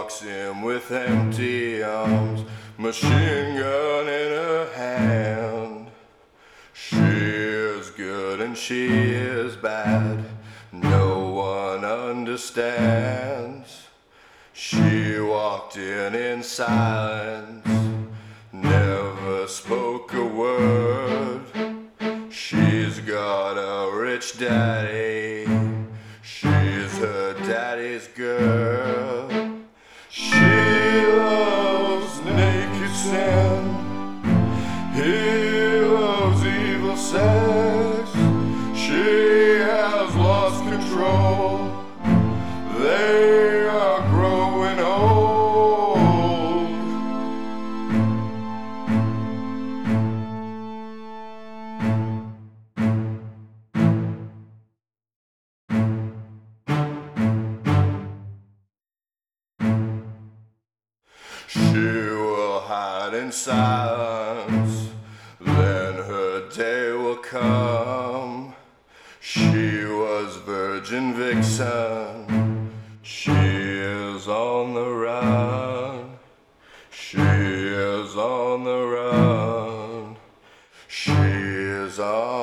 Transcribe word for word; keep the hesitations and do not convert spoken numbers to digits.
walks in with empty arms, machine gun in her hand. She is good and she is bad, no one understands. She walked in in silence, never spoke a word. She's got a rich daddy, she's her daddy's girl. She loves naked sin, he loves evil sex. She has lost control, they are growing old. She will hide in silence, then her day will come. She was virgin vixen, she is on the run. She is on the run. She is on